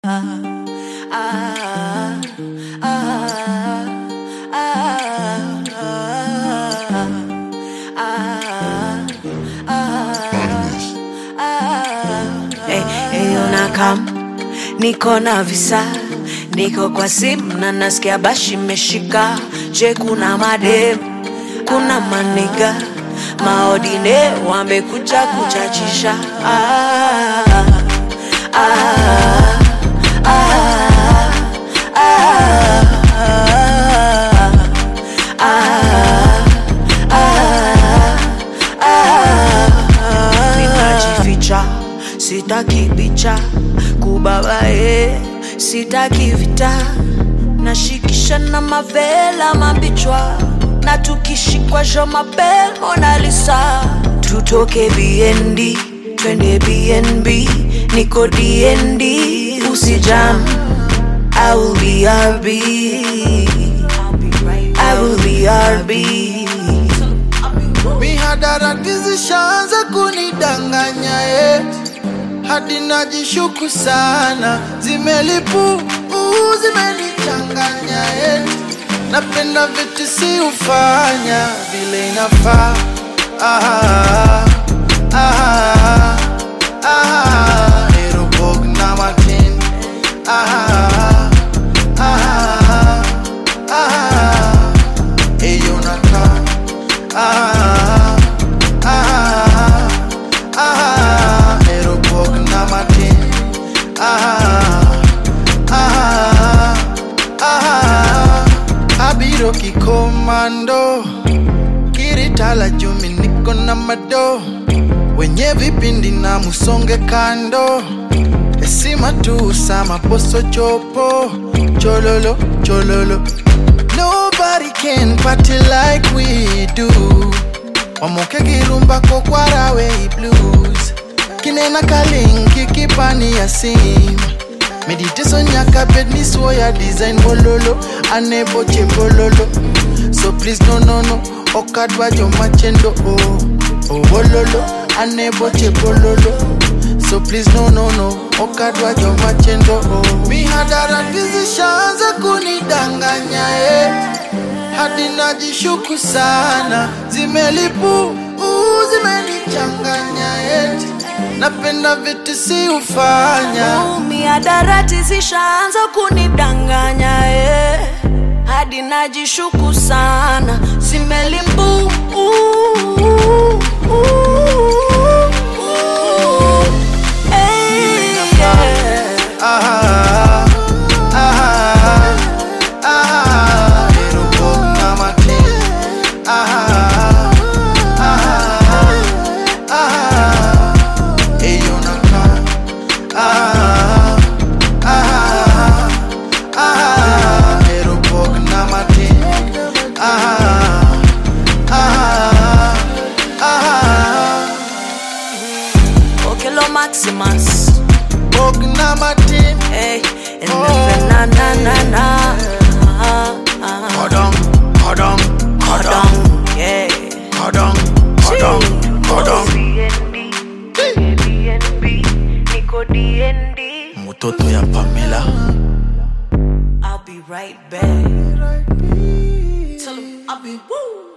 Niko na visa, niko kwa simu na nasikia bashi meshika. Je, kuna madem, kuna maniga, maodine wamekuja kuchachisha. Ninajificha, sitaki bicha, kubabae, sitaki vita. Nashikisha na mavela mabichwa, na tukishikwa jo mabel Mona Lisa. Tutoke BND, twende BNB, niko DND, usijam, I will be RB, I will be RB. Mihadarati zishaanza kunidanganya hadi najishuku sana, zimelipu zimenichanganya napenda vitu si ufanya vile inafaa. Erobog na matin. Eyo naka. Erobog na matin. Abiro kikomando, kiritala jumi niko na mado, wenye vipindi na musonge kando, esima tu sama poso chopo, chololo, chololo. Nobody can party like we do. Wamoke girumba ko kwarawe blues, kinena kalingi kipani ya sim. Meditation yaka bedni soya design bololo, anebo che bololo. So please no, okadwa jo machendo oh bololo, anebo che bololo. So please no, okadwa jo machendo oh. Mihadarati zishaanza kunidanganya hadi najishuku sana, zimelipu zimenichanganya napenda vitu si ufanya. Mihadarati zishaanza kunidanganya hadi najishuku sana, zimelimbu Maximus Ogna Martin, hey, and the na. Kodong, yeah. Kodong. BNB, niko DND. Mutoto ya Pamela. I'll be right back. Tell him I'll be woo.